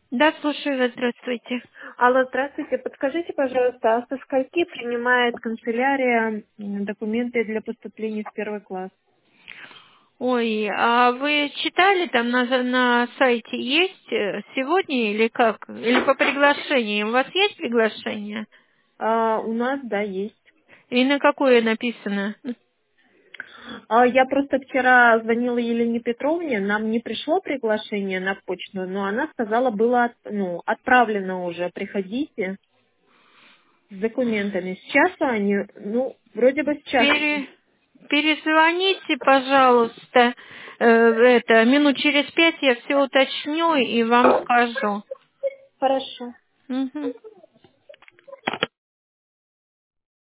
Да, слушаю вас, здравствуйте. Алло, здравствуйте. Подскажите, пожалуйста, а со скольки принимает канцелярия документы для поступления в первый класс? Ой, а вы читали там на сайте есть сегодня или как? Или по приглашению? У вас есть приглашение? У нас, да, есть. И на какое написано? Я просто вчера звонила Елене Петровне, нам не пришло приглашение на почту, но она сказала, было отправлено уже, приходите с документами. Сейчас они, вроде бы сейчас. Перезвоните, пожалуйста, минут через 5 я все уточню и вам скажу. Хорошо. Мгм.